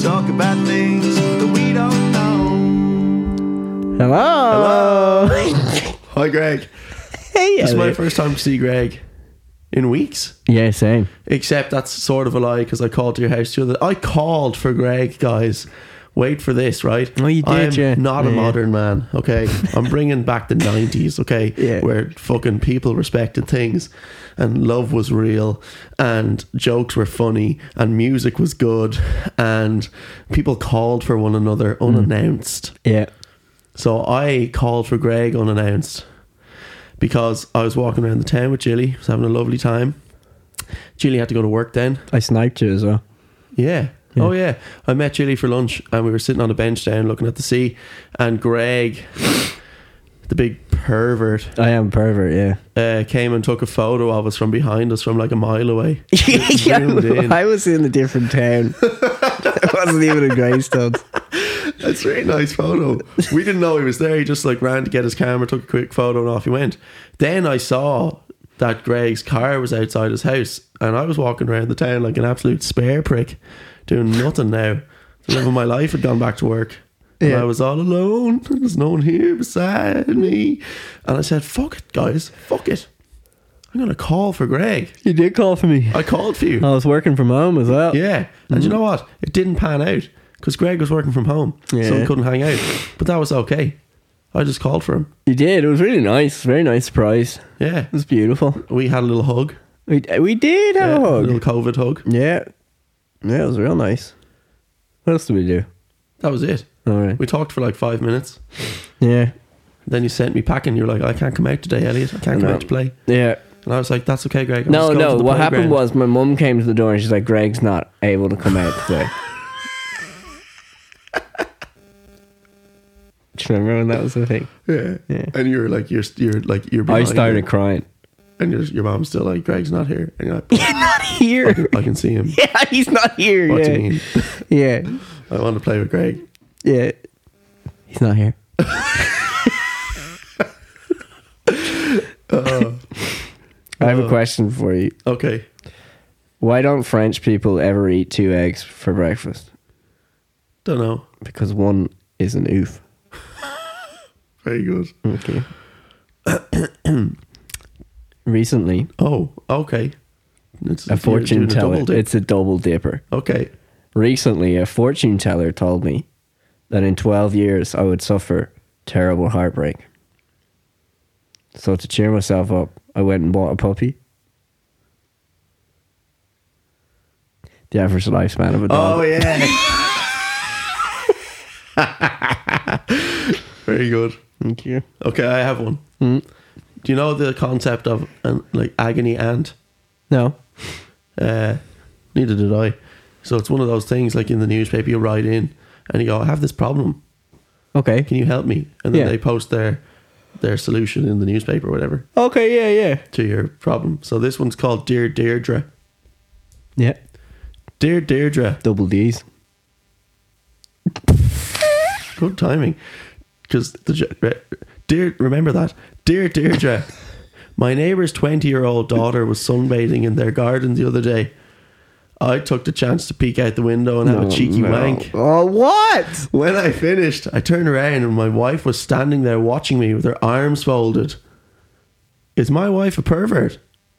talk about things that we don't know. Hello. Hi, Greg. Hey, This is my Elliot. first time to see Greg in weeks. Yeah, same. Except that's sort of a lie because I called to your house the other. I called for Greg, guys. Wait for this, right? Oh, you did, I'm yeah. not a Yeah. modern man, okay? I'm bringing back the 90s, okay? Yeah. Where fucking people respected things and love was real and jokes were funny and music was good and people called for one another unannounced. Yeah. So I called for Greg unannounced because I was walking around the town with Jilly, was having a lovely time. Jilly had to go to work then. I sniped you as well. Yeah. Yeah. Oh yeah. I met Jilly for lunch and we were sitting on a bench down looking at the sea and Greg, the big pervert, I am a pervert, yeah. came and took a photo of us from behind us from like a mile away. Zoomed in. I was in a different town. I wasn't even in Greystones. That's a very nice photo. We didn't know he was there. He just like ran to get his camera, took a quick photo and off he went. Then I saw that Greg's car was outside his house and I was walking around the town like an absolute spare prick doing nothing now. Living my life, had gone back to work. And Yeah. I was all alone. There's no one here beside me. And I said, fuck it, guys. Fuck it. I'm going to call for Greg. You did call for me. I called for you. I was working from home as well. Yeah. And you know what? It didn't pan out because Greg was working from home. So Yeah. he couldn't hang out. But that was okay. I just called for him. You did. It was really nice. Very nice surprise. Yeah. It was beautiful. We had a little hug. We did have a A hug. little COVID hug. Yeah. Yeah, it was real nice. What else did we do? That was it. All right. We talked for like 5 minutes. Yeah. Then you sent me packing. You're like, I can't come out today, Elliot. I can't come No. out to play. Yeah. And I was like, that's okay, Greg. I'm No, just going no. to the What happened playground. was my mum came to the door and she's like, Greg's not able to come out today. Do you remember when that was the thing? Yeah. Yeah. And you're like, you're I behind started her. crying. And your mom's still like, Greg's not here. And you're like, He's not here. I can see him. Yeah, he's not here. What yeah. do you mean? Yeah. I want to play with Greg. Yeah. He's not here. I have a question for you. Okay. Why don't French people ever eat 2 eggs for breakfast? Don't know. Because one is an oof. Very good. Okay. Recently, Oh, okay. It's a fortune teller. double dip. It's a double dipper. Okay. Recently, a fortune teller told me that in 12 years I would suffer terrible heartbreak. So to cheer myself up, I went and bought a puppy. The average lifespan of a dog. Oh, yeah. Very good. Thank you. Okay, I have one. Hmm? Do you know the concept of like agony aunt? No. Neither did I. So it's one of those things like in the newspaper you write in and you go, I have this problem. Okay. Can you help me? And then Yeah. they post their solution in the newspaper or whatever Okay, yeah. to your problem. So this one's called Dear Deirdre. Yeah. Dear Deirdre. Double D's. Good timing. Because remember that. Dear Deirdre, my neighbour's 20-year-old daughter was sunbathing in their garden the other day. I took the chance to peek out the window and have a cheeky wank. Oh, what? When I finished, I turned around and my wife was standing there watching me with her arms folded. Is my wife a pervert?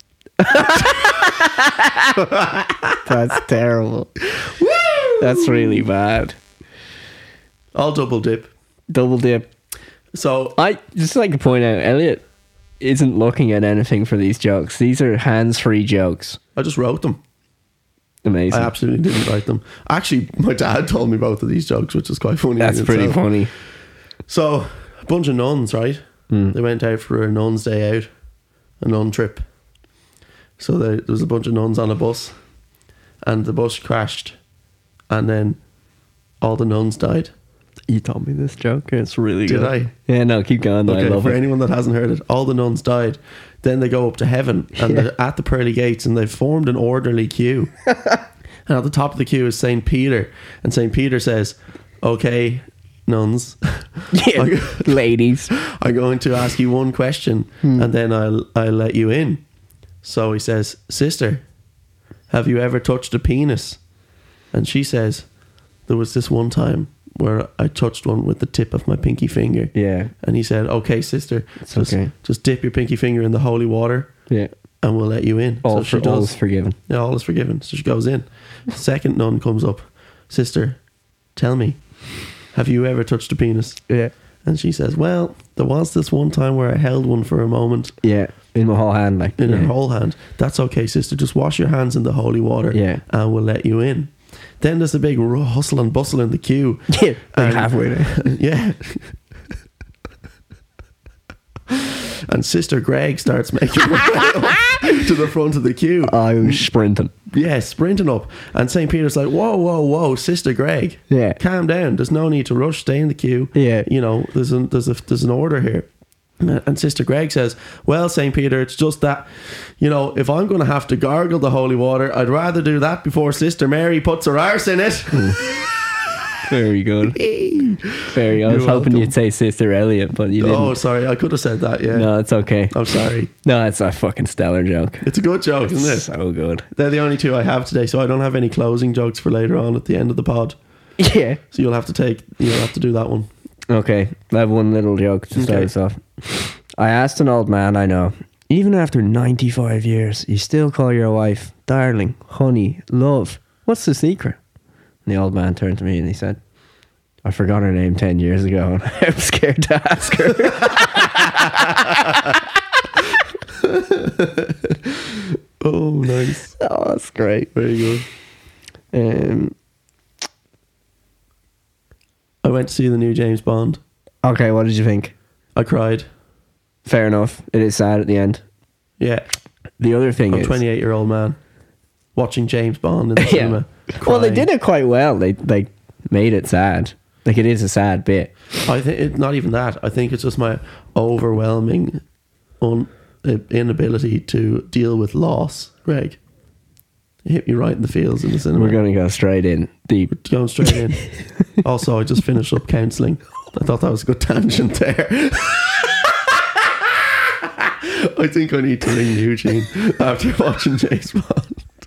That's terrible. That's really bad. I'll double dip. Double dip. So I just like to point out, Elliot isn't looking at anything for these jokes. These are hands-free jokes. I just wrote them. Amazing. I absolutely didn't write them. Actually, my dad told me both of these jokes, which is quite funny. That's in pretty itself. funny. So, a bunch of nuns, right? They went out for a nun's day out, a nun trip. So there was a bunch of nuns on a bus, and the bus crashed, and then all the nuns died. You told me this joke. It's really Did good. I? Yeah, no, keep going. I Okay, love for it. anyone that hasn't heard it, all the nuns died. Then they go up to heaven and they're at the pearly gates and they've formed an orderly queue. And at the top of the queue is St. Peter. And St. Peter says, okay, nuns, Yeah, ladies. I'm going to ask you one question and then I'll let you in. So he says, sister, have you ever touched a penis? And she says, there was this one time where I touched one with the tip of my pinky finger. Yeah. And he said, okay, sister, okay. just dip your pinky finger in the holy water Yeah. and we'll let you in. All So she does. is forgiven. Yeah, all is forgiven. So she goes in. Second nun comes up. Sister, tell me, have you ever touched a penis? Yeah. And she says, well, there was this one time where I held one for a moment Yeah. In my whole hand, like. in yeah. her whole hand. That's okay, sister. Just wash your hands in the holy water Yeah. and we'll let you in. Then there's a big hustle and bustle in the queue. Yeah. And- Halfway there. Yeah. And Sister Greg starts making her way up to the front of the queue. I was sprinting. Yeah, sprinting up. And St. Peter's like, whoa, whoa, whoa, Sister Greg. Yeah. Calm down. There's no need to rush. Stay in the queue. Yeah. You know, there's an order here. And Sister Greg says, well, St. Peter, it's just that, you know, if I'm going to have to gargle the holy water, I'd rather do that before Sister Mary puts her arse in it. Very good. Very. I was You're hoping welcome. you'd say Sister Elliot, but you didn't. Oh, sorry. I could have said that, yeah. No, it's okay. I'm sorry. No, it's a fucking stellar joke. It's a good joke, isn't it? So good. They're the only two I have today, so I don't have any closing jokes for later on at the end of the pod. Yeah. So you'll have to do that one. Okay, I have one little joke to start Okay. us off. I asked an old man I know, even after 95 years, you still call your wife darling, honey, love. What's the secret? And the old man turned to me and he said, I forgot her name 10 years ago and I'm scared to ask her. Oh, nice. Oh, that's great. Very good. I went to see the new James Bond. Okay, what did you think? I cried. Fair enough. It is sad at the end. Yeah. The other thing I'm a is... 28-year-old man watching James Bond in the Yeah. cinema. Well, they crying. did it quite well. They made it sad. Like, it is a sad bit. I think it's not even that. I think it's just my overwhelming inability to deal with loss, Greg. It hit me right in the feels in the cinema. We're going to go straight in deep. Going straight in. Also, I just finished up counselling. I thought that was a good tangent there. I think I need to ring Eugene after watching James Bond.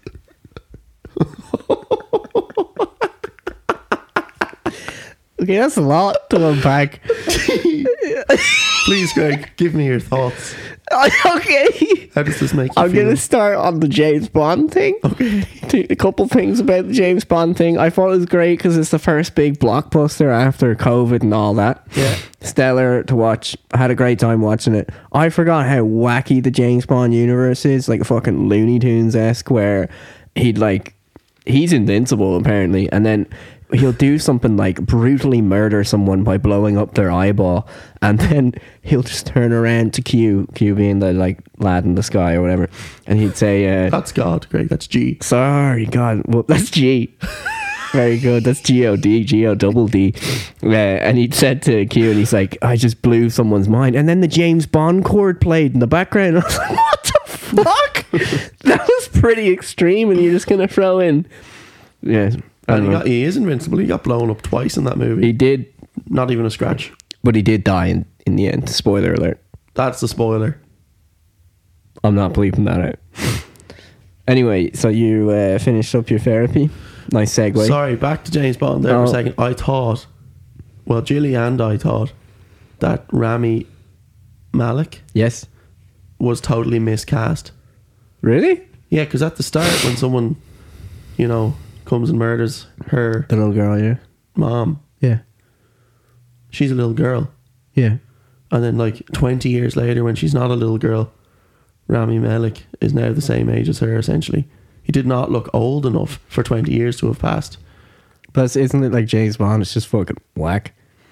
Okay, that's a lot to unpack. Please, Greg, give me your thoughts. Okay. How does this make you I'm feel? going to start on the James Bond thing. Okay. A couple things about the James Bond thing. I thought it was great because it's the first big blockbuster after COVID and all that. Yeah. Stellar to watch. I had a great time watching it. I forgot how wacky the James Bond universe is, like fucking Looney Tunes-esque, where he's invincible apparently, and then he'll do something like brutally murder someone by blowing up their eyeball, and then he'll just turn around to Q being the like lad in the sky or whatever, and he'd say, That's God, Greg. That's G. sorry, God, well, that's G. Very good. That's G-O-D, G-O-double-D. And he'd said to Q, and he's like, I just blew someone's mind. And then the James Bond chord played in the background. I was like, what the fuck? That was pretty extreme, and you're just going to throw in... Yeah. I don't know. He is invincible. He got blown up twice in that movie. He did, Not even a scratch. but he did die in the end. Spoiler alert. That's the spoiler. I'm not bleeping that out. Anyway, so you finished up your therapy. Nice segue. Sorry, back to James Bond there for Oh. a second. I thought, well, Gilly and I thought that Rami Malek Yes. was totally miscast. Really? Yeah, because at the start when someone, you know, comes and murders her The little girl, yeah. mom, Yeah. she's a little girl. Yeah. And then like 20 years later when she's not a little girl, Rami Malek is now the same age as her essentially. He did not look old enough for 20 years to have passed. But isn't it like James Bond? It's just fucking whack.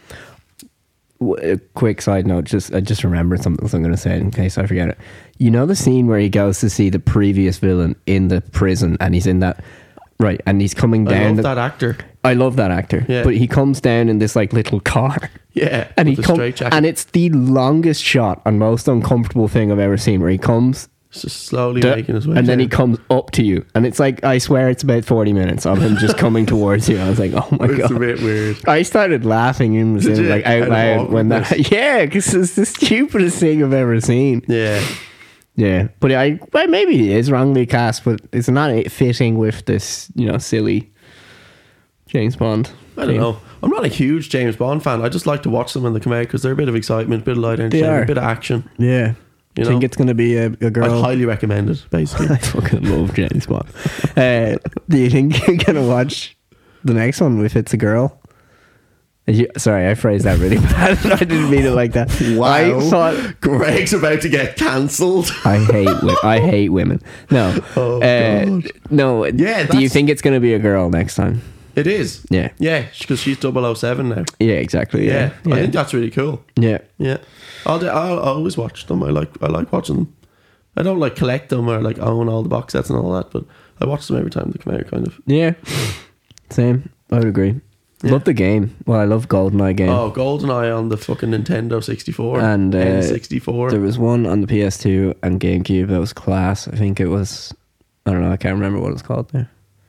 A quick side note, I just remembered something, so I'm going to say it in case I forget it. You know the scene where he goes to see the previous villain in the prison, and he's in that, right, and he's coming I down. love that actor. I love that actor. Yeah. But he comes down in this like little car. Yeah, And he with the comes, straight jacket. and it's the longest shot and most uncomfortable thing I've ever seen, where he comes He's just slowly making his way and then he down. comes up to you, and it's like, I swear it's about 40 minutes of him just coming towards you. I was like, oh my It's god, a bit weird. I started laughing in the Did cinema, you? like out Out of loud when that awkwardness? yeah, because it's the stupidest thing I've ever seen. Yeah. But well, maybe it is wrongly cast, but it's not fitting with this, silly James Bond. I don't know. I'm not a huge James Bond fan. I just like to watch them when they come out because they're a bit of excitement, a bit of light entertainment, a bit of action. Yeah. You think know? it's going to be a girl? I'd highly recommend it, basically. I fucking love James Bond. Do you think you're going to watch the next one if it's a girl? Sorry, I phrased that really bad. I didn't mean it like that. Wow. I thought Greg's about to get cancelled. I hate women. No. Oh, God. No. Yeah, Do you that's- think it's going to be a girl next time? It is. Yeah. Yeah, because she's 007 now. Yeah, exactly. Yeah. Yeah. I think that's really cool. Yeah. Yeah. I'll always watch them. I like watching them. I don't like collect them or like own all the box sets and all that, but I watch them every time they come out, kind of. Yeah. Same. I would agree. Yeah. Love the game. Well, I love GoldenEye game. Oh, GoldenEye on the fucking Nintendo 64 And, N64. There was one on the PS2 and GameCube that was class. I think it was, I don't know, I can't remember what it's called there.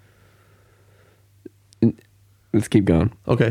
Let's keep going. Okay.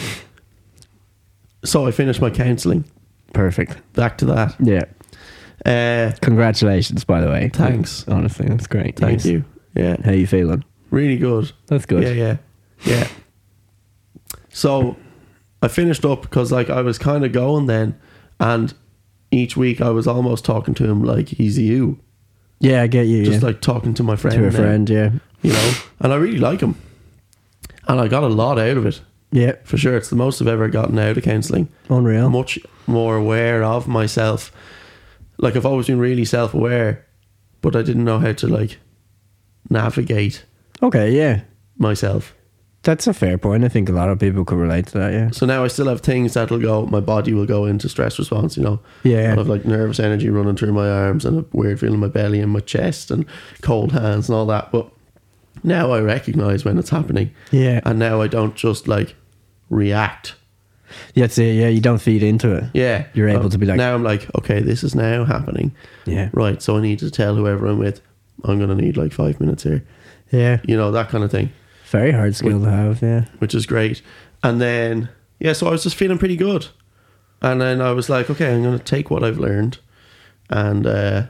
So I finished my counselling. Perfect. Back to that. Yeah. Congratulations, by the way. Thanks. Honestly, that's great. Thank news. you. Yeah. How you feeling? Really good. That's good. Yeah. So I finished up because like I was kind of going then, and each week I was almost talking to him like he's you. Yeah, I get you. Just yeah. like talking to my friend. To a now, friend, yeah. You know? And I really like him. And I got a lot out of it. Yeah. For sure. It's the most I've ever gotten out of counselling. Unreal. Much more aware of myself. Like I've always been really self-aware, but I didn't know how to like navigate Okay, yeah. myself. That's a fair point. I think a lot of people could relate to that, yeah. So now I still have things that'll go, my body will go into stress response, you know. Yeah. I have like nervous energy running through my arms and a weird feeling in my belly and my chest and cold hands and all that. But now I recognize when it's happening. Yeah. And now I don't just like react. That's it, yeah. You don't feed into it. Yeah. You're able to be like... Now I'm like, okay, this is now happening. Yeah. Right. So I need to tell whoever I'm with, I'm going to need like 5 minutes here. Yeah. You know, that kind of thing. Very hard skill to have, yeah. Which is great. And then, yeah, so I was just feeling pretty good. And then I was like, okay, I'm going to take what I've learned and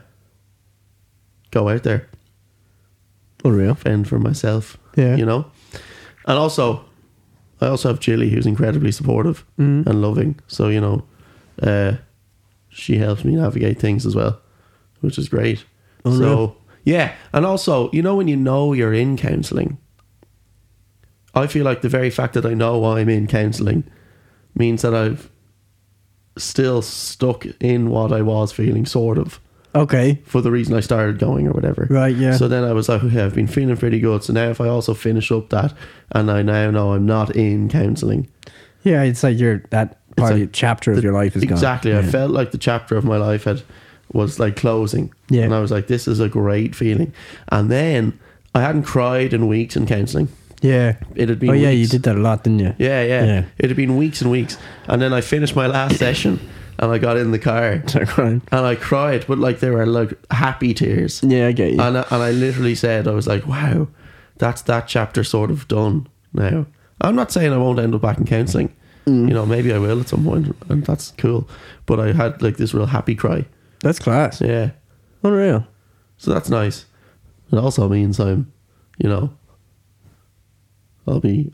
go out there, Unreal. fend for myself, Yeah. you know? And also, I also have Jilly, who's incredibly supportive and loving. So, you know, she helps me navigate things as well, which is great. Unreal. So, yeah. And also, you know, when you know you're in counselling, I feel like the very fact that I know I'm in counselling means that I've still stuck in what I was feeling, sort of, Okay. for the reason I started going or whatever. Right, yeah. So then I was like, okay, I've been feeling pretty good. So now if I also finish up that and I now know I'm not in counselling. Yeah, it's like that part of the chapter of your life is gone. Exactly. Yeah. I felt like the chapter of my life was like closing. Yeah. And I was like, this is a great feeling. And then I hadn't cried in weeks in counselling. Yeah. It had been Oh, yeah, you weeks. did that a lot, didn't you? Yeah. Yeah. It had been weeks and weeks. And then I finished my last session and I got in the car Start crying. and I cried, but like they were like happy tears. Yeah, I get you. And I literally said, I was like, wow, that's that chapter sort of done now. I'm not saying I won't end up back in counselling. You know, maybe I will at some point, and that's cool. But I had like this real happy cry. That's class. Yeah. Unreal. So that's nice. It also means I'm, you know, I'll be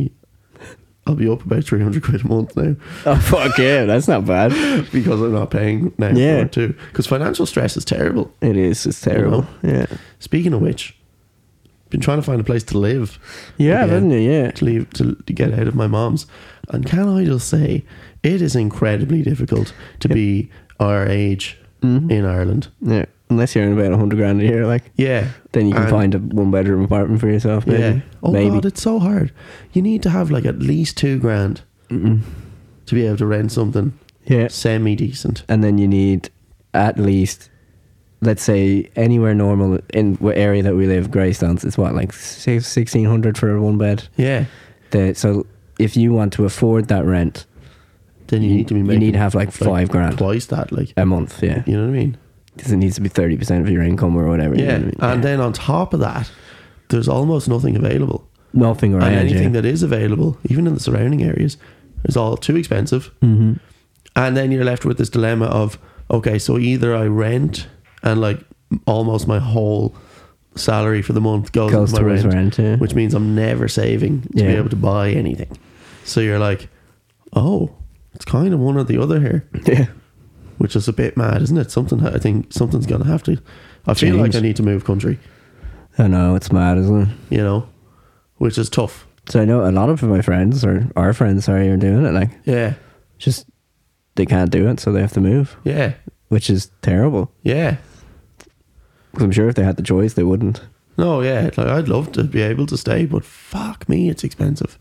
up about 300 quid a month now Oh, fuck yeah. That's not bad. because I'm not paying now Yeah. for it too. Because financial stress is terrible. It is. It's terrible. Yeah. Speaking of which, been trying to find a place to live. Yeah, again, haven't you? Yeah. to leave to get out of my mom's. And can I just say, it is incredibly difficult to be our age in Ireland. Yeah. Unless you're in about 100 grand a year, like, Yeah. then you can And- find a 1-bedroom apartment for yourself. Maybe. Yeah. Oh maybe. God, it's so hard. You need to have like at least $2,000 to be able to rent something Yeah. semi decent. And then you need at least, let's say, anywhere normal in what area that we live, Greystones, it's what, like 1,600 for a 1 bed. Yeah. So if you want to afford that rent, Then you need to be you making need to have like 5 grand twice that, like, a month. Yeah. you know what I mean? Because it needs to be 30% of your income or whatever. you know Yeah. what I mean? And then on top of that, there's almost nothing available. Nothing around. And anything yeah. that is available, even in the surrounding areas, is all too expensive. Mm-hmm. And then you're left with this dilemma of, okay, so either I rent and like almost my whole salary for the month goes Goes into my towards rent, rent, yeah. which means I'm never saving to be Yeah. able to buy anything. So you're like, oh, it's kind of one or the other here, Yeah. which is a bit mad, isn't it? I think something's going to have to. I feel like Change. I need to move country, I know, it's mad, isn't it? you know, which is tough. So I know a lot of my friends, or our friends, sorry, are doing it. Like, Yeah, just they can't do it, so they have to move, yeah, which is terrible. yeah. 'Cause I'm sure if they had the choice, they wouldn't. No, yeah, like I'd love to be able to stay, but fuck me, it's expensive.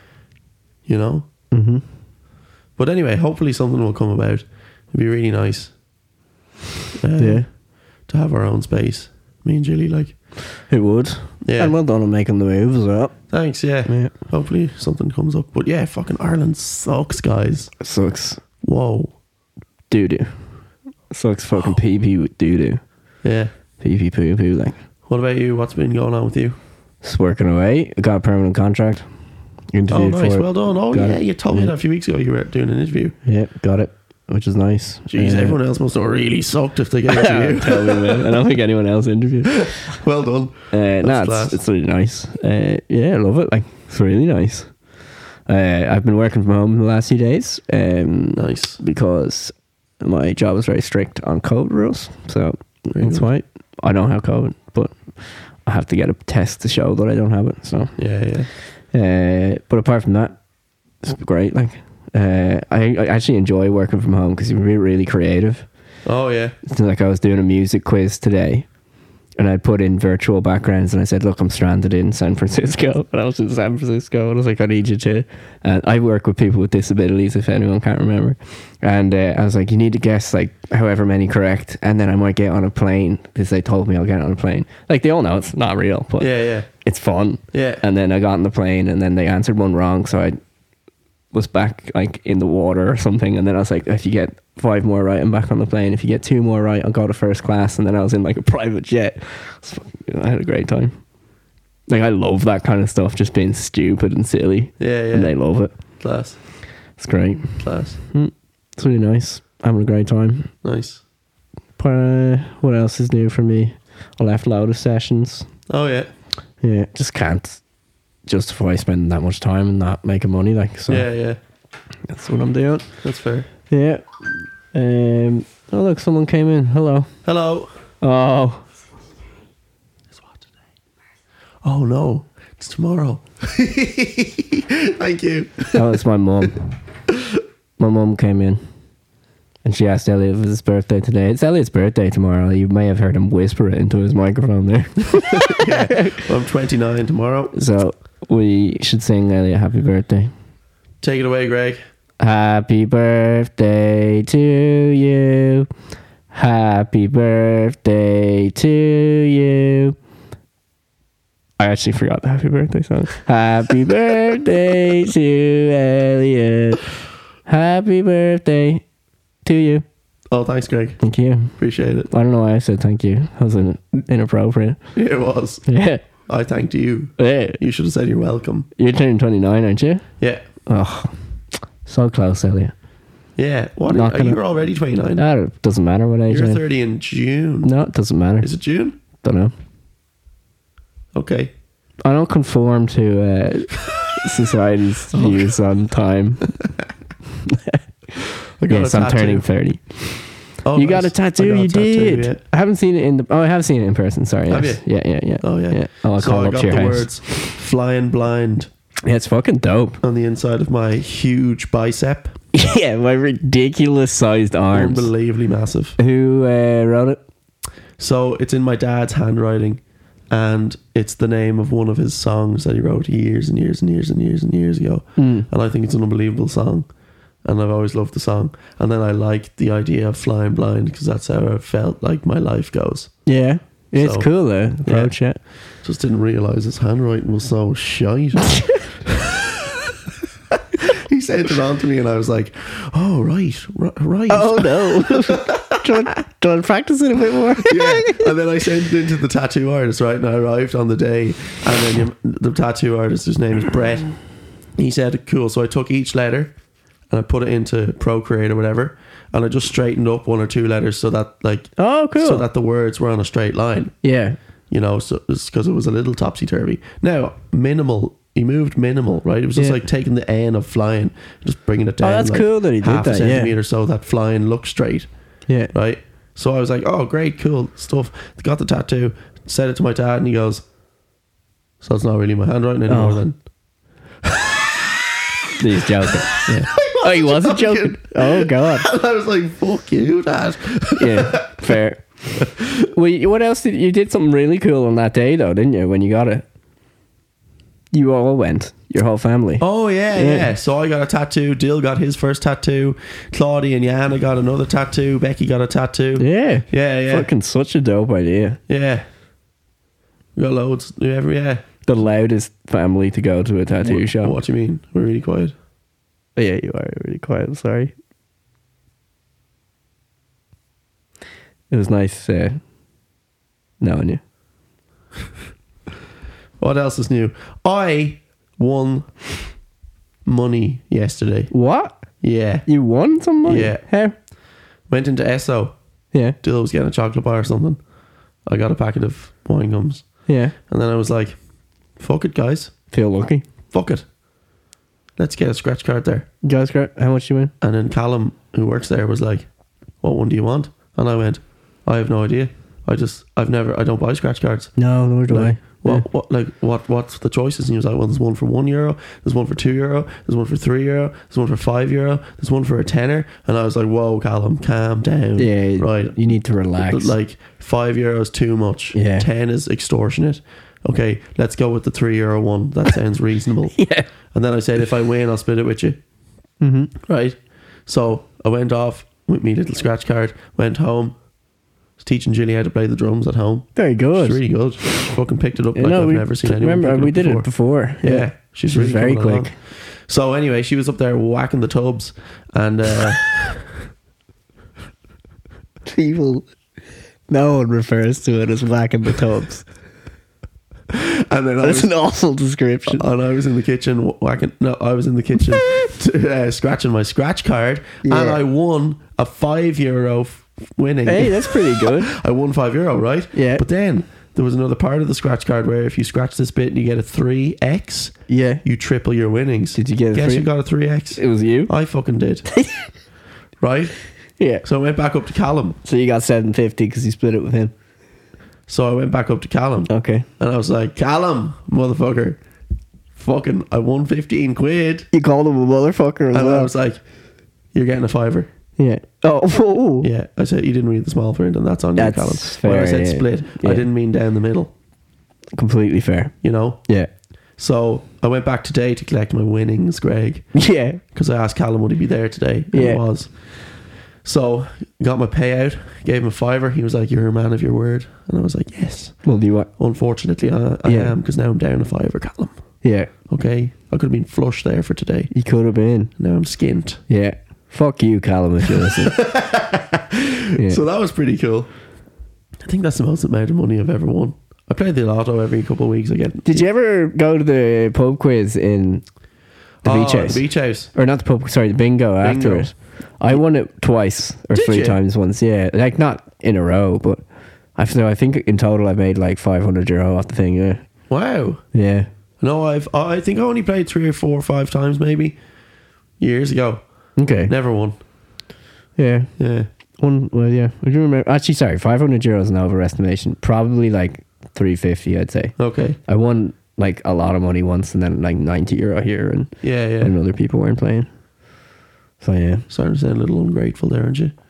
You know? Mm-hmm. But anyway, hopefully something will come about. It'd be really nice. Yeah, To have our own space. Me and Jilly, like. it would. Yeah. And well done on making the move as well. Thanks, yeah. Yeah. Hopefully something comes up. But yeah, fucking Ireland sucks, guys. It sucks. Whoa. Doo doo. Sucks fucking pee pee with doo doo. Yeah. Pee pee poo poo. Like, What about you? What's been going on with you? just working away. I got a permanent contract. Oh, Interviewed nice. for it. Well done. Oh, Got yeah. it. You told me Yeah. that a few weeks ago you were doing an interview. Yeah, got it, which is nice. Jeez, everyone else must have really sucked if they gave it to you. Tell me, man. I don't think anyone else interviewed. Well done. No, class. it's really nice. Yeah, I love it. Like, it's really nice. I've been working from home the last few days Nice. because my job is very strict on COVID rules. So Very that's good. why I don't have COVID, but I have to get a test to show that I don't have it. So, Yeah, yeah. but apart from that, it's great. Like, I actually enjoy working from home because you can be really creative. Oh, yeah. It's like I was doing a music quiz today, and I put in virtual backgrounds, and I said, "Look, I'm stranded in San Francisco." And I was in San Francisco, and I was like, "I need you to." And I work with people with disabilities, if anyone can't remember. And I was like, "You need to guess like however many correct, and then I might get on a plane because they told me I'll get on a plane." Like, they all know it's not real, but Yeah, yeah. it's fun. Yeah. And then I got on the plane, and then they answered one wrong, so I was back like in the water or something. And then I was like, if you get 5 more right, I'm back on the plane. If you get 2 more right, I'll go to first class. And then I was in like a private jet. I had a great time. Like, I love that kind of stuff, just being stupid and silly. Yeah, yeah. And they love it. Class. It's great. Class. It's really nice. Having a great time. Nice. What else is new for me? I left Lotus Sessions. Oh, yeah. Yeah, just can't justify spending that much time and not making money. Like, so Yeah, yeah. that's what I'm doing. That's fair. Yeah. Oh, look, someone came in. Hello. Hello. Oh, It's what today? Oh, no. It's tomorrow. Thank you. oh, it's my mum. My mum came in, and she asked Elliot if it was his birthday today. It's Elliot's birthday tomorrow. You may have heard him whisper it into his microphone there. Yeah. Well, I'm 29 tomorrow. So we should sing Elliot happy birthday. Take it away, Greg. Happy birthday to you. Happy birthday to you. I actually forgot the happy birthday song. Happy birthday to Elliot. Happy birthday to you. Oh, thanks, Greg. Thank you. Appreciate it. I don't know why I said thank you. That was inappropriate. It was. Yeah. I thanked you. Yeah. You should have said you're welcome. You're turning 29, aren't you? Yeah. Oh, so close, Elliot. Yeah. What? Not Are gonna- you already 29? It doesn't matter what age You're I am. 30 in June. No, it doesn't matter. Is it June? Don't know. Okay. I don't conform to society's views on time. I got Yes, a I'm tattoo. turning 30. Oh, You got a nice. I tattoo? got a You tattoo, did. yeah. I haven't seen it in the. Oh, I have seen it in person. Sorry. Have Yes. Yeah. Oh, yeah. Oh, I'll So call I up got to your the house. words "flying blind" Yeah, it's fucking dope. on the inside of my huge bicep. Yeah, my ridiculous sized arms. Unbelievably massive. Who wrote it? So it's in my dad's handwriting, and it's the name of one of his songs that he wrote years and years and years and years and years ago. And I think it's an unbelievable song, and I've always loved the song. And then I liked the idea of flying blind because that's how I felt like my life goes. Yeah. It's So, cool though. Approach it. Just didn't realise his handwriting was so shite. He sent it on to me, and I was like, "Oh, right. Oh no! do you want to practice it a bit more? Yeah." And then I sent it into the tattoo artist, right? And I arrived on the day, and then the tattoo artist, his name is Brett. He said, "Cool." So I took each letter and I put it into Procreate or whatever, and I just straightened up 1 or 2 letters so that, like, Oh, cool. so that the words were on a straight line. Yeah. you know, so it's because it was a little topsy-turvy. Now, minimal, he moved minimal, right? It was just Yeah. like taking the N of flying, just bringing it down. that's like cool that he did half that, a yeah. centimetre so that flying looked straight, Yeah. right? So I was like, oh, great, cool stuff. Got the tattoo, said it to my dad, and he goes, so it's not really my handwriting anymore Oh. then. He's joking. Yeah. Oh, he wasn't joking. Oh god. And I was like, fuck you, dad. Yeah, fair. Well, what else did you did something really cool on that day though, didn't you? When you got it, you all went, your whole family. Oh yeah. So I got a tattoo. Dill got his first tattoo. Claudia and Yana got another tattoo. Becky got a tattoo. Yeah, Yeah. Fucking such a dope idea. Yeah. We got loads. Yeah. The loudest family to go to a tattoo shop. What do you mean? We're really quiet. Oh, yeah, you are really quiet. I'm sorry. It was nice knowing you. What else is new? I won money yesterday. What? Yeah. You won some money? Yeah. How? Went into Esso. Yeah. Dill was getting a chocolate bar or something. I got a packet of wine gums. Yeah. And then I was like, fuck it, guys. Feel lucky. Fuck it. Let's get a scratch card there. You guys got how much you win? And then Callum, who works there, was like, what one do you want? And I went, I have no idea. I don't buy scratch cards. No, nor do Like, I. what's the choices? And he was like, well, there's one for €1, there's one for €2, there's one for €3, there's one for €5, there's one for a tenner. And I was like, whoa, Callum, calm down. Yeah, right. You need to relax. Like €5 too much. Yeah. 10 is extortionate. Okay, let's go with the €3 one. That sounds reasonable. Yeah. And then I said, if I win, I'll split it with you. Mm-hmm. Right. So I went off with my little scratch card, went home, was teaching Julie how to play the drums at home. Very good. She's really good. She fucking picked it up like No, I've never seen anyone. Remember, pick we up did before. it before. Yeah, she's She was really very coming along. quick. So anyway, she was up there whacking the tubs, and People, no one refers to it as whacking the tubs. and then That's an awful description. and I was in the kitchen whacking. No, I was in the kitchen scratching my scratch card, Yeah. and I won a €5 winning. Hey, that's pretty good. I won €5, right? Yeah. But then there was another part of the scratch card where if you scratch this bit and you get a 3x, Yeah. you triple your winnings. Did you get a Guess 3? who got a 3x? It was you? I fucking did. Right? Yeah. So I went back up to Callum. So you got 750 because you split it with him. So I went back up to Callum. Okay. And I was like, Callum, motherfucker. Fucking, I won 15 quid. You called him a motherfucker as And well. I was like, you're getting a $5. Yeah. Oh, whoa. Yeah. I said, you didn't read the small print, and that's on you, That's Callum. fair, When I said yeah. split, Yeah. I didn't mean down the middle, Completely fair. you know? Yeah. So I went back today to collect my winnings, Greg, Yeah. because I asked Callum would he be there today. And Yeah. he was. So got my payout, gave him a $5. He was like, you're a man of your word. And I was like, yes. Well, do you what? Unfortunately, I Yeah. am, because now I'm down a $5, Callum. Yeah. Okay? I could have been flush there for today. You could have been. Now I'm skint. Yeah. Fuck you, Callum, if you listen. Yeah. So that was pretty cool. I think that's the most amount of money I've ever won. I play the lotto every couple of weeks. I get. Did you ever go to the pub quiz in the beach house? The beach house. Or not the pub, sorry, the bingo after it. I won it twice or Did 3 you? times once. Yeah. Like not in a row, but I think in total I made like €500 off the thing. Yeah. Wow. Yeah. No, I think I only played 3 or 4 or 5 times maybe years ago. Okay. Never won. Yeah. Yeah. Well, yeah. I do remember. Actually, sorry, €500 is an overestimation. Probably like 350, I'd say. Okay. I won like a lot of money once, and then like €90 here, and Yeah, yeah. and other people weren't playing. So yeah, Starting to sound a little ungrateful there, aren't you?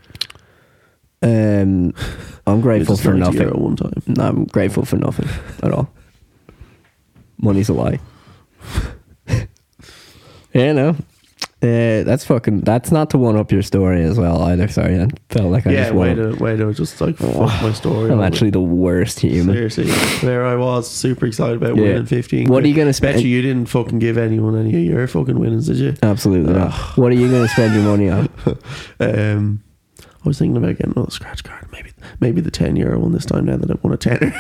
I'm grateful It's for €90 nothing. one time. No, I'm grateful for nothing at all. Money's a lie. Yeah, no. That's not to one up your story as well either. Sorry, I felt like I Yeah, just won. way to just like fuck my story. I'm over. actually the worst human. Seriously, there I was, super excited about Yeah. winning 15. What are you quid. gonna spend- Bet you didn't fucking give anyone any of your fucking winnings, did you? Absolutely not. What are you going to spend your money on? I was thinking about getting another scratch card. Maybe the €10 one this time now that I've won a tenner.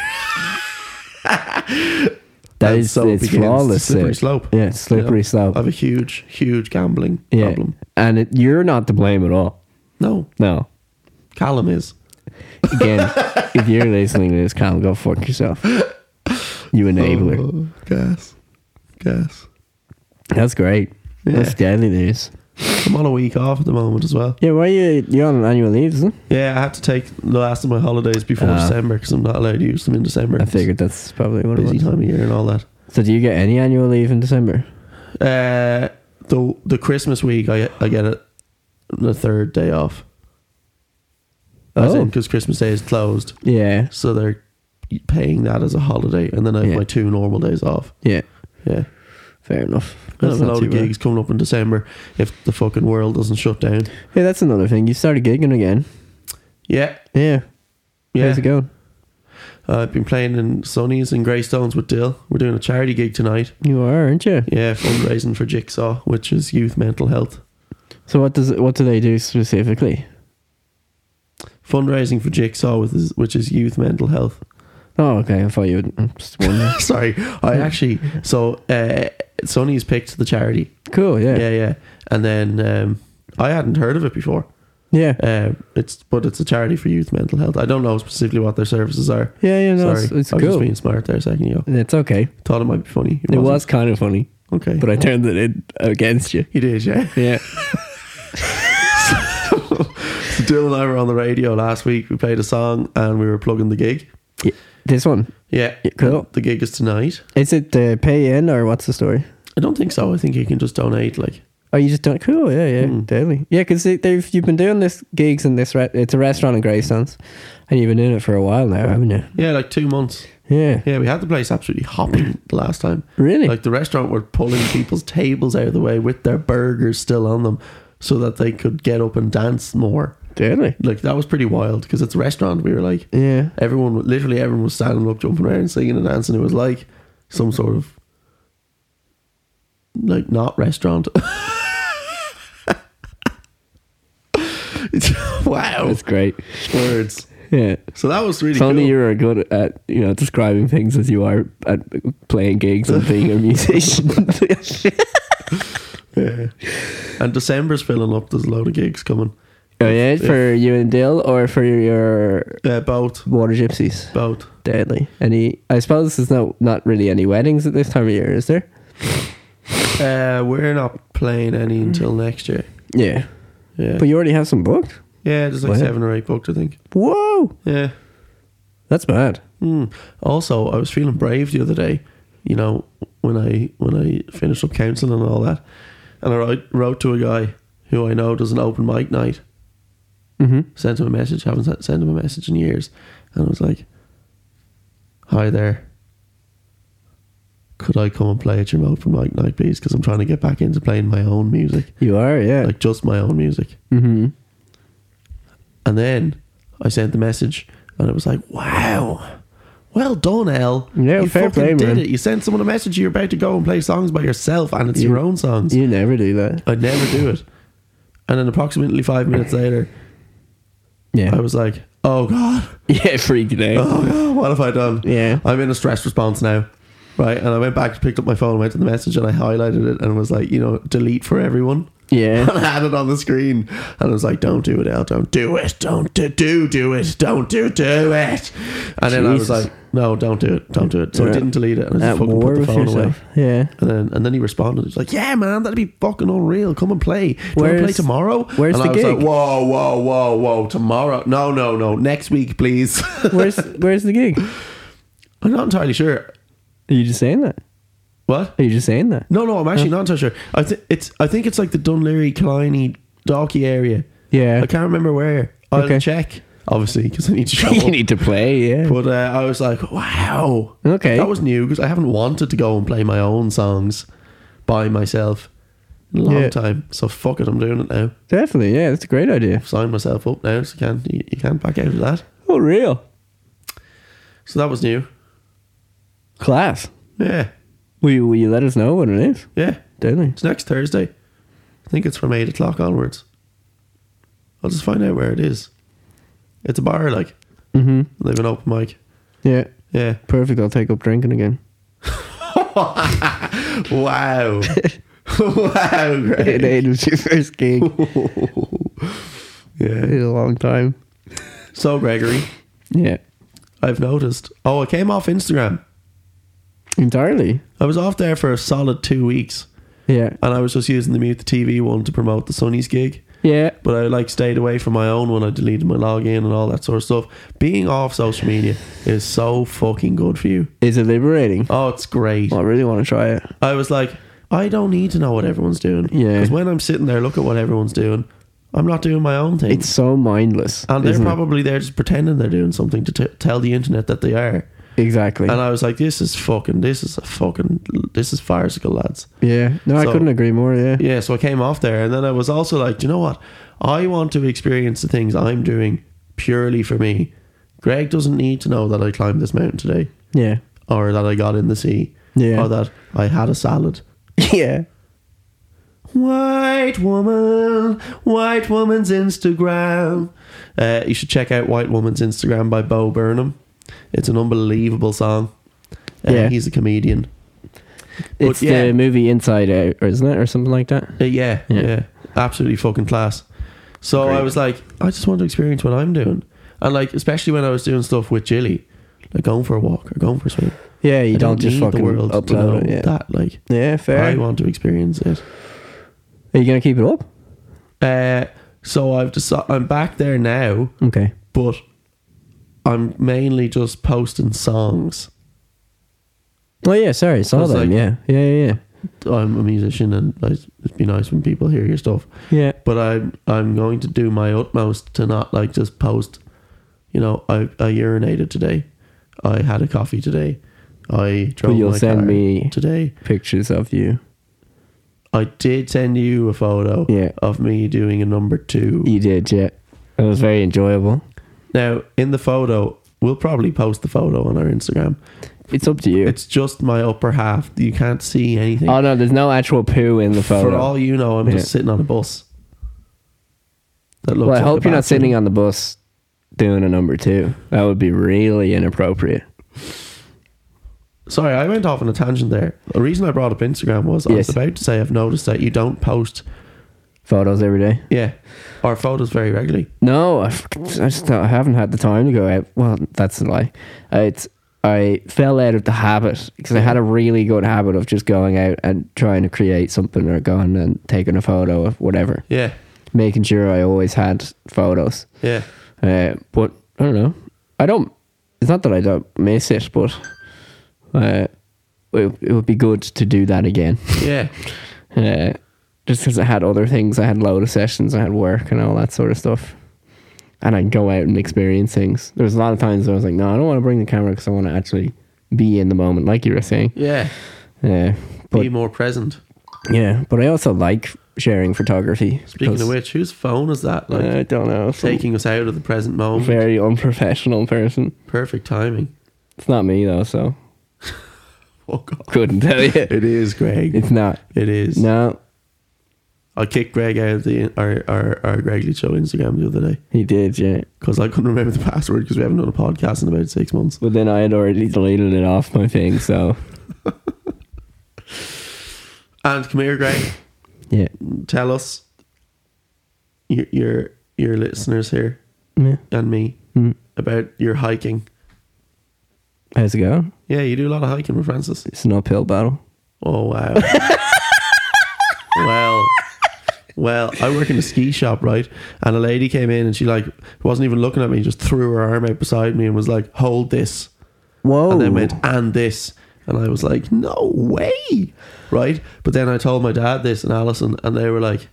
That And is, so it it's begins. flawless. Slippery slope. Yeah, it's slippery You know, slope. I have a huge gambling Yeah, problem. and you're not to blame at all. No, No. Callum is. Again, if you're listening to this, Callum, go fuck yourself. You enabler. Oh, gas. That's great. Yeah. That's deadly news. I'm on a week off at the moment as well. Yeah, why you're on annual leave, isn't it? Yeah, I had to take the last of my holidays before December because I'm not allowed to use them in December. I figured that's probably what it busy was. time of year and all that. So do you get any annual leave in December? The Christmas week I get it the third day off. Oh. Because Christmas Day is closed, Yeah. so they're paying that as a holiday, and then I have my 2 normal days off. Yeah. Yeah, Fair enough. I have That's a not load too of bad. gigs coming up in December if the fucking world doesn't shut down. Yeah, that's another thing. You started gigging again. Yeah, Yeah. yeah. How's it going? I've been playing in Sonny's and Greystones with Dill. We're doing a charity gig tonight. You are, aren't you? Yeah, fundraising for Jigsaw, which is youth mental health. So what do they do specifically? Fundraising for Jigsaw, which is youth mental health. Oh, okay. I thought you would. I'm just wondering. Sorry, I actually. So Sonny's picked the charity. Cool. Yeah. Yeah. And then I hadn't heard of it before. Yeah. It's a charity for youth mental health. I don't know specifically what their services are. Yeah. No, Sorry, it's I was cool. just being smart there a second ago. It's okay. Thought it might be funny. It wasn't. was kind of funny, Okay, but I turned it in against you. you did, yeah. Yeah. So Dylan and I were on the radio last week. We played a song and we were plugging the gig. This one. Yeah, Cool. The gig is tonight. Is it pay in or what's the story? I don't think so. I think you can just donate. Like, Oh, you just don't. Cool. Yeah. Deadly. Yeah, because you've been doing this gigs in this. It's a restaurant in Greystones, and you've been doing it for a while now, haven't you? yeah, like 2 months. Yeah. Yeah, we had the place absolutely hopping the last time. Really? Like the restaurant were pulling people's tables out of the way with their burgers still on them, so that they could get up and dance more. Deadly. Like that was pretty wild because it's a restaurant. We were like, Yeah. literally everyone was standing up, jumping around, singing and dancing. It was like some sort of like not restaurant. Wow, That's great. words. Yeah. So that was really If only cool. you were good at describing things as you are at playing gigs and being a musician. Yeah. And December's filling up. There's a load of gigs coming. Oh yeah, for you and Dill or for your Both. Water Gypsies? Both. Deadly. I suppose there's not really any weddings at this time of year, is there? We're not playing any until next year. Yeah. Yeah. But you already have some booked? Yeah, there's like Wow. 7 or 8 booked, I think. Whoa. Yeah. That's mad. Also, I was feeling brave the other day, you know, when I finished up counselling and all that. And I wrote to a guy who I know does an open mic night. Mm-hmm. Sent him a message, haven't sent him a message in years. And I was like, hi there. Could I come and play at your open mic night, please? Because I'm trying to get back into playing my own music. You are, yeah. Like just my own music. Mm-hmm. And then I sent the message and it was like, wow, well done, El. Yeah, you fair fucking play, did man. it. You sent someone a message, you're about to go and play songs by yourself and it's your own songs. You never do that. I'd never do it. And then approximately 5 minutes later, Yeah. I was like, oh God, Yeah, freaked out. oh God, what have I done? Yeah. I'm in a stress response now. Right. And I went back, picked up my phone, went to the message and I highlighted it and was like, delete for everyone. Yeah. And I had it on the screen and I was like, don't do it, El, don't do it, don't do it, don't do it. And then I was Jesus. like, no, don't do it. So I Right. didn't delete it and I At just fucking war put the with phone away. yourself. Yeah. And then he responded. He's like, yeah, man, that'd be fucking unreal. Come and play. Do you want to play Where's- tomorrow? where's and the I was gig? like, whoa, tomorrow? No, next week, please. Where's the gig? I'm not entirely sure. Are you just saying that? What? Are you just saying that? No, I'm actually not entirely sure. I think it's like the Dunleary, Killiney, Dalkey area. Yeah. I can't remember where. I'll Okay. check, obviously, because I need to show You up. need to play, yeah. But I was like, wow. Okay. That was new because I haven't wanted to go and play my own songs by myself in a long Yeah. time. So fuck it, I'm doing it now. Definitely, yeah. That's a great idea. I've signed myself up now, so you can't back out of that. Oh, real? So that was new. Class. Yeah. Will you let us know what it is? Yeah. Deadly. It's next Thursday. I think it's from 8 o'clock onwards. I'll just find out where it is. It's a bar, like. Mm-hmm. They have an open mic. Yeah. Yeah. Perfect. I'll take up drinking again. Wow. Wow, great. It was your first gig Yeah. in a long time. So, Gregory, Yeah. I've noticed. Oh, I came off Instagram. Entirely. I was off there for a solid 2 weeks. Yeah. And I was just using the Mute the TV one to promote the Sonny's gig. Yeah. But I like stayed away from my own one. I deleted my login and all that sort of stuff. Being off social media is so fucking good for you. Is it liberating? Oh, it's great. Well, I really want to try it. I was like, I don't need to know what everyone's doing. Yeah. Because when I'm sitting there, look at what everyone's doing. I'm not doing my own thing. It's so mindless. And they're isn't it? probably there just pretending they're doing something to tell the internet that they are. Exactly. And I was like, this is farcical, lads. Yeah. No, I So- couldn't agree more. Yeah. Yeah, so I came off there, and then I was also like, do you know what? I want to experience the things I'm doing purely for me. Greg doesn't need to know that I climbed this mountain today, Yeah. or that I got in the sea, Yeah. or that I had a salad. Yeah. White woman's Instagram. You should check out White Woman's Instagram by Bo Burnham. It's an unbelievable song. Yeah. He's a comedian. It's yeah. the movie Inside Out, or isn't it? Or something like that. Yeah. Absolutely fucking class. So Great. I was like, I just want to experience what I'm doing. And like, especially when I was doing stuff with Jilly, like going for a walk or going for a swim. Yeah, you I don't just need fucking to know upload it. Yeah. that. Like, Yeah, fair. I want to experience it. Are you gonna keep it up? So I'm back there now, Okay. but I'm mainly just posting songs. Oh yeah, sorry, saw It's them. like- Yeah. I'm a musician, and it'd be nice when people hear your stuff. Yeah. But I'm going to do my utmost to not like just post. You know, I urinated today. I had a coffee today. I drove you'll my send car me today. Pictures of you. I did send you a photo Yeah. of me doing a number 2. You did, yeah. It was very enjoyable. Now, in the photo, we'll probably post the photo on our Instagram. It's up to you. It's just my upper half. You can't see anything. Oh no, there's no actual poo in the photo. For all you know, I'm Yeah. just sitting on a bus. That looks Well, I like hope a you're not bathroom. sitting on the bus doing a number 2. That would be really inappropriate. Sorry, I went off on a tangent there. The reason I brought up Instagram was I was Yes. about to say I've noticed that you don't post, Photos every day. our photos very regularly. No, I haven't had the time to go out. Well, that's a lie. I fell out of the habit because I had a really good habit of just going out and trying to create something or going and taking a photo of whatever, Yeah, making sure I always had photos. yeah. But I don't know. It's not that I don't miss it, but it would be good to do that again. Yeah. Just because I had other things. I had a load of sessions, I had work and all that sort of stuff. And I'd go out and experience things. There was a lot of times I was like, no, I don't want to bring the camera because I want to actually be in the moment, like you were saying. Yeah. But Be more present. yeah, but I also like sharing photography. Speaking because, of which, whose phone is that? Like I don't know. Some taking us out of the present moment. very unprofessional person. Perfect timing. It's not me though, so Oh God. couldn't tell you. It is, Greg. It's not. It is. No, I kicked Greg out of our Greg Lee Show Instagram the other day he did, yeah. because I couldn't remember the password because we haven't done a podcast in about 6 months. But then I had already deleted it off my thing, so And come here, Greg. yeah. Tell us, your listeners here Yeah. and me, Mm. about your hiking. How's it going? Yeah, you do a lot of hiking with Francis. It's an uphill battle. Oh wow. Well, I work in a ski shop, right? And a lady came in and she like wasn't even looking at me, just threw her arm out beside me and was like, "Hold this," Whoa. and then went, "And this," and I was like, "No way!" Right? But then I told my dad this and Alison, and they were like,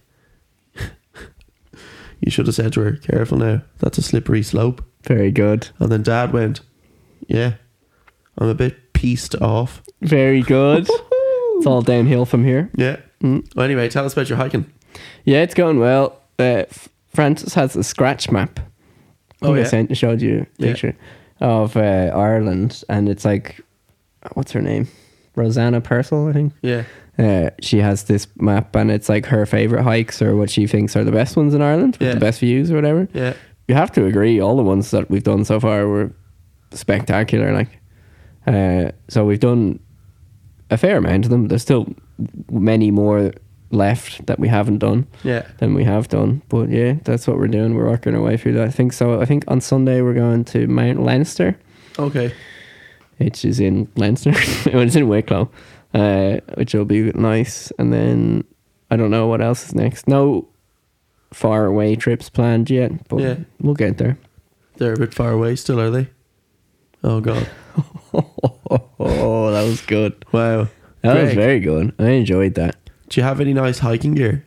"You should have said to her, careful now, that's a slippery slope." Very good. And then Dad went, "Yeah, I'm a bit pieced off." Very good. It's all downhill from here. Yeah. Well, anyway, tell us about your hiking. Yeah, it's going well. Francis has a scratch map. Oh, I yeah. showed you a Yeah. picture of Ireland, and it's like, what's her name? Rosanna Purcell, I think. Yeah. She has this map, and it's like her favorite hikes or what she thinks are the best ones in Ireland, with Yeah. the best views or whatever. Yeah. You have to agree, all the ones that we've done so far were spectacular. Like, so we've done a fair amount of them. There's still many more left that we haven't done Yeah. than we have done. But yeah, that's what we're doing. We're working our way through that. I think so. I think on Sunday we're going to Mount Leinster, Okay. which is in Leinster. Well, it's in Wicklow, which will be nice. And then I don't know what else is next. No far away trips planned yet, but Yeah. we'll get there. They're a bit far away still, are they? Oh, God. Oh, that was good. Wow. That was Greg, very good. I enjoyed that. do you have any nice hiking gear?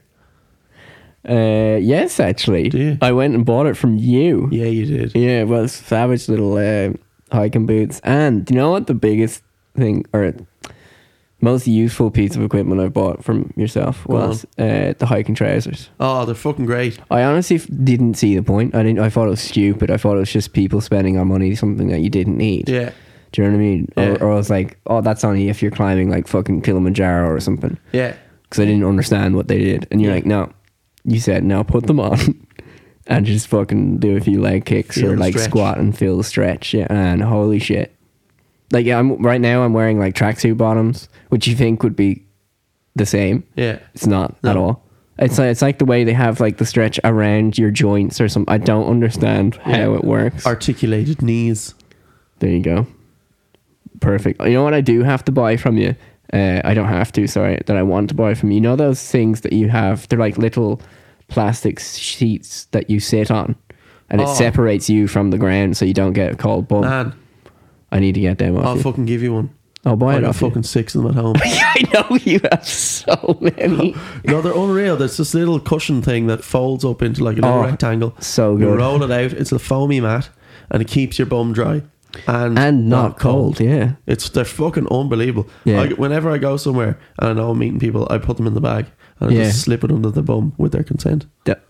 Yes, actually. Do you? I went and bought it from you. Yeah, you did. Yeah, well, savage little hiking boots. And do you know what the biggest thing or most useful piece of equipment I bought from yourself Go was the hiking trousers. Oh, they're fucking great. I honestly didn't see the point. I thought it was stupid. I thought it was just people spending on money something that you didn't need. Yeah. Do you know what I mean? Yeah. Or I was like, oh, that's only if you're climbing like fucking Kilimanjaro or something. Yeah. Because I didn't understand what they did. And you're Yeah. like, no. You said, no, put them on and just fucking do a few leg kicks Feel or the like stretch. squat and feel the stretch. Yeah, and holy shit. Like, yeah, right now I'm wearing like tracksuit bottoms, which you think would be the same. Yeah. It's not No. at all. It's like the way they have like the stretch around your joints or something. I don't understand how it works. Articulated knees. There you go. Perfect. You know what I do have to buy from you? I don't have to, sorry, that I want to buy from you. You know those things that you have? They're like little plastic sheets that you sit on and it Oh. separates you from the ground so you don't get a cold bum. Man, I need to get them off I'll you. fucking give you one. I'll buy I it got off you. fucking 6 of them at home. I know you have so many. No, they're unreal. There's this little cushion thing that folds up into like a little Oh, rectangle. so You good. roll it out. It's a foamy mat, and it keeps your bum dry And not cold, yeah. They're fucking unbelievable. Yeah. Whenever I go somewhere and I know I'm meeting people, I put them in the bag and I Yeah. just slip it under the bum with their consent.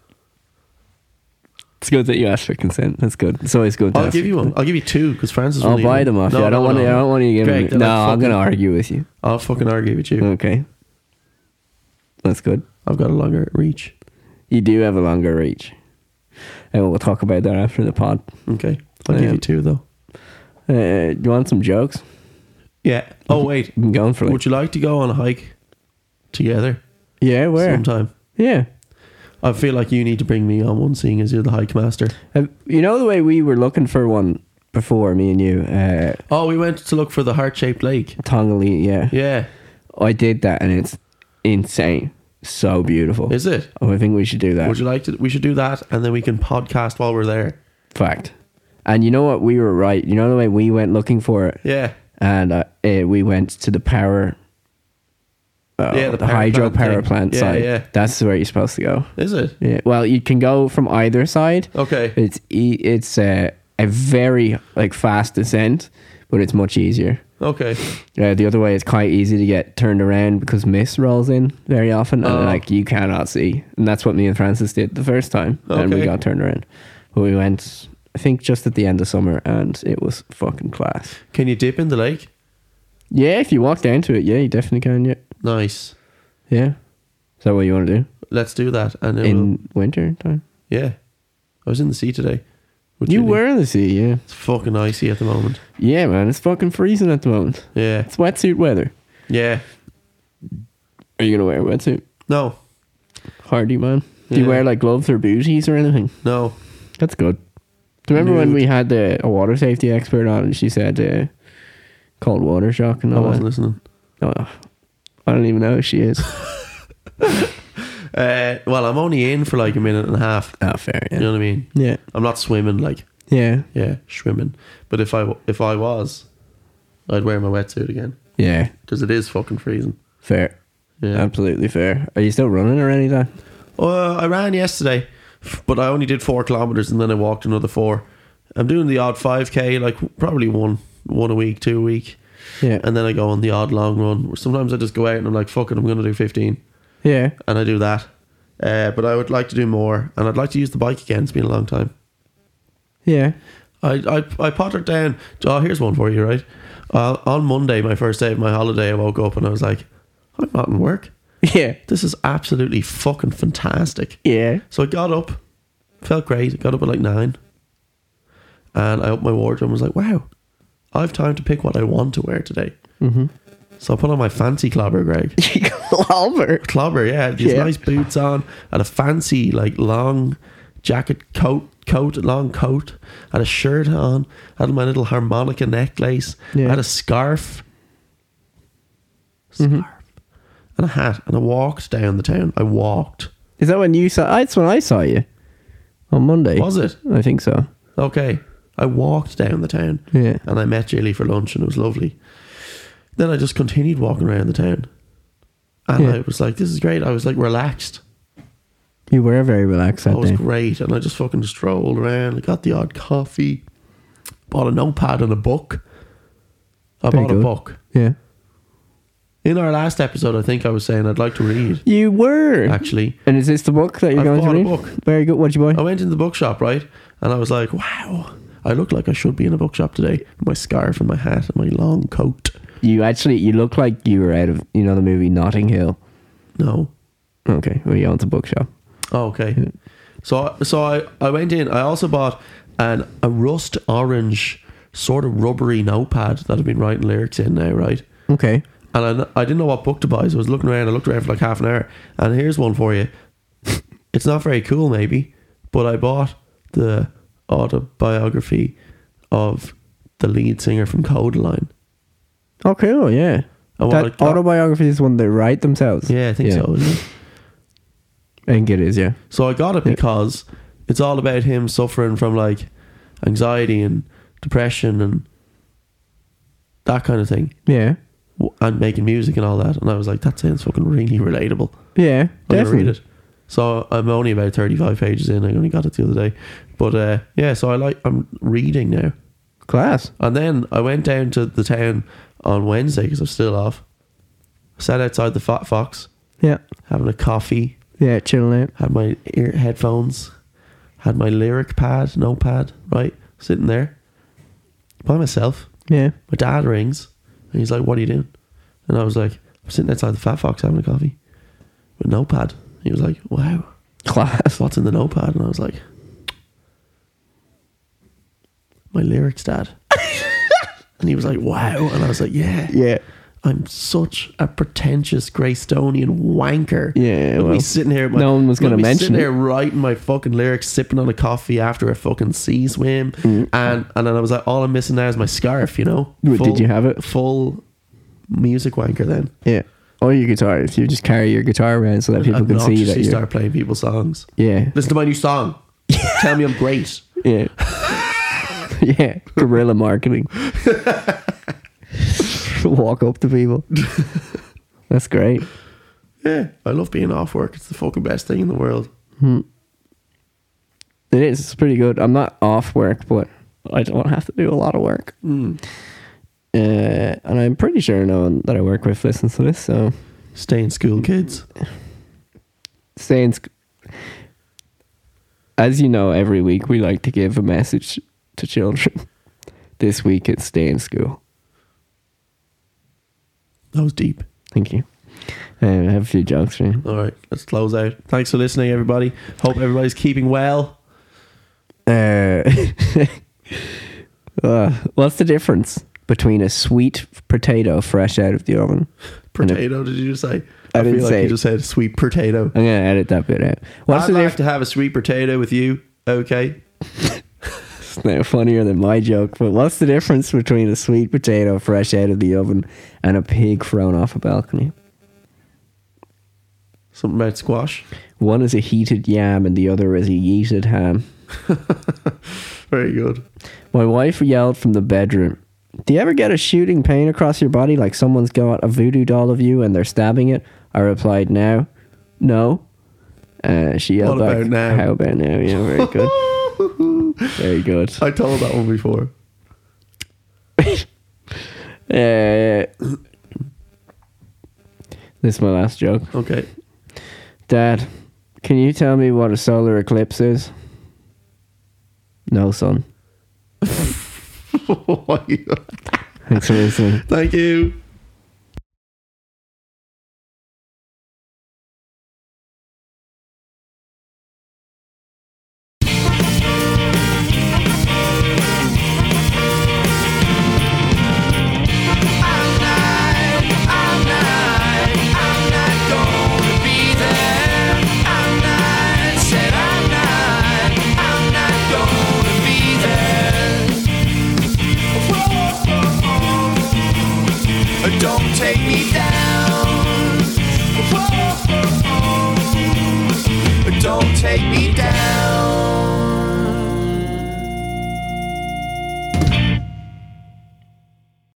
It's good that you asked for consent. That's good. It's always good. to I'll ask give for you one. consent. I'll give you 2 because Francis. I'll will need buy one. them off No, you. I don't no, want to. no. I don't want you to give Greg, me. they're No, like I'm going to fucking- argue with you. I'll fucking argue with you. Okay, that's good. I've got a longer reach. You do have a longer reach. And we'll talk about that after the pod. Okay, I'll give you 2 though. You want some jokes? Yeah. Oh wait, I'm going for like. would you like to go on a hike together Yeah, where? sometime? Yeah. I feel like you need to bring me on one, seeing as you're the hike master. You know the way we were looking for one before, me and you, Oh, we went to look for the heart-shaped lake. Tongali, yeah. Yeah, I did that and it's insane. So beautiful. is it? Oh, I think we should do that. Would you like to? We should do that, and then we can podcast while we're there. Fact. And you know what? We were right. You know the way we went looking for it? Yeah, And we went to the power... Yeah, the the power hydro plant power thing. plant Yeah, side. yeah. That's where you're supposed to go. is it? Yeah. Well, you can go from either side. Okay. It's a very like fast descent, but it's much easier. Okay. The other way is quite easy to get turned around because mist rolls in very often, and Oh. like you cannot see. And that's what me and Francis did the first time, and we Okay. got turned around. But we went, I think, just at the end of summer, and it was fucking class. Can you dip in the lake? Yeah, if you walk down to it, yeah, you definitely can. Yeah, Nice. yeah. Is that what you want to do Let's do that. And then in winter time? yeah, I was in the sea today. with You Julie. were in the sea, yeah. It's fucking icy at the moment. Yeah, man, it's fucking freezing at the moment. Yeah. It's wetsuit weather. Yeah. Are you gonna wear a wetsuit? No. Hardy, man. Do you Yeah. wear like gloves or booties or anything? No. That's good. Do you remember when Nude. we had a water safety expert on and she said cold water shock and I all wasn't that? listening. Oh, I don't even know who she is. Well, I'm only in for like a minute and a half. Oh, fair, You know what I mean? Yeah. I'm not swimming like, Yeah. yeah, swimming. But if I was, I'd wear my wetsuit again Yeah. because it is fucking freezing. Fair. Yeah. Absolutely fair. Are you still running or any of that? I ran yesterday, but I only did 4 kilometers and then I walked another 4. I'm doing the odd 5k, like probably one a week, 2 a week, Yeah. and then I go on the odd long run. Sometimes I just go out and I'm like, fuck it, I'm gonna do 15, Yeah. and I do that. But I would like to do more, and I'd like to use the bike again. It's been a long time. Yeah. I pottered down. Oh, here's one for you, right? On Monday, my first day of my holiday, I woke up and I was like, I'm not in work. Yeah. This is absolutely fucking fantastic. Yeah. So I got up, felt great. I got up at like 9, and I opened my wardrobe and was like, wow, I have time to pick what I want to wear today. Mm-hmm. So I put on my fancy clobber, Greg. Clobber. Clobber, yeah. Had these Yeah. nice boots on. Had a fancy, like, long jacket, long coat. Had a shirt on. Had my little harmonica necklace. Yeah. Had a scarf. And a hat. And I walked down the town. I walked. Is that when you saw? That's when I saw you on Monday. Was it? I think so. Okay. I walked down the town. Yeah. And I met Jilly for lunch and it was lovely. Then I just continued walking around the town. And Yeah. I was like, this is great. I was like relaxed. You were very relaxed that That was day. great. And I just fucking strolled around. I got the odd coffee. Bought a notepad and a book. I Very bought a good. book. Yeah. In our last episode, I think I was saying I'd like to read, You were. actually. And is this the book that you're I've going to bought a read? book. Very good. What'd you buy? I went into the bookshop, right? And I was like, wow, I look like I should be in a bookshop today. With my scarf and my hat and my long coat. You look like you were out of, the movie Notting Hill. No. Okay. Well, you own the bookshop. Oh, okay. So I went in. I also bought a rust orange sort of rubbery notepad that I've been writing lyrics in now, right? Okay. And I didn't know what book to buy, so I was looking around. I looked around for like half an hour, and here's one for you. It's not very cool, maybe, but I bought the autobiography of the lead singer from Codaline. Oh, cool. Yeah. I That wanted- autobiography is one they write themselves. Yeah, I think so. Isn't it? I think it is, yeah. So I got it because it's all about him suffering from like anxiety and depression and that kind of thing, Yeah. and making music and all that. And I was like, that sounds fucking really relatable. Yeah, I'm gonna definitely. read it. So I'm only about 35 pages in. I only got it the other day, but yeah. So I'm reading now. Class. And then I went down to the town on Wednesday because I'm still off. Sat outside the Fat Fox, Yeah. having a coffee. Yeah, chilling out. Had my headphones. Had my lyric pad, notepad, right? Sitting there by myself. Yeah. My dad rings and he's like, what are you doing? And I was like, I'm sitting outside the Fat Fox having a coffee with a notepad. He was like, wow, Class. what's in the notepad? And I was like, my lyrics, Dad. And he was like, wow. And I was like, yeah. Yeah. I'm such a pretentious Greystonian wanker. Yeah, Look at me well, sitting here. no one was gonna mention sitting it. there writing my fucking lyrics, sipping on a coffee after a fucking sea swim, Mm. and then I was like, all I'm missing now is my scarf. You know? Did you have it? Full music wanker then. Yeah. Or your guitar. If you just carry your guitar around so that people can see that Obnoxiously you start playing people's songs. Yeah. Listen to my new song. Tell me I'm great. Yeah. Yeah. Guerrilla marketing. Walk up to people. That's great. Yeah, I love being off work. It's the fucking best thing in the world. It is. It's pretty good. I'm not off work, but I don't have to do a lot of work. And I'm pretty sure no one that I work with listens to this, so Stay in school, kids. as you know, every week we like to give a message to children. This week it's stay in school. That was deep. Thank you. I have a few jokes for you. All right, let's close out. Thanks for listening, everybody. Hope everybody's keeping well. What's the difference between a sweet potato fresh out of the oven? Potato, did you just say? I didn't feel say- like you just said sweet potato. I'm gonna edit that bit out. What's I'd the like difference? to have a sweet potato with you. Okay. It's now funnier than my joke, but what's the difference between a sweet potato fresh out of the oven and a pig thrown off a balcony? Something about squash. One is a heated yam and the other is a yeeted ham. Very good. My wife yelled from the bedroom, "Do you ever get a shooting pain across your body like someone's got a voodoo doll of you and they're stabbing it?" I replied, "No." She yelled What back, about now? "How about now?" Yeah, very good. Very good. I told that one before. This is my last joke. Okay. Dad, can you tell me what a solar eclipse is? No, son. Thanks for listening. Thank you. I take me down. Whoa, don't take me down.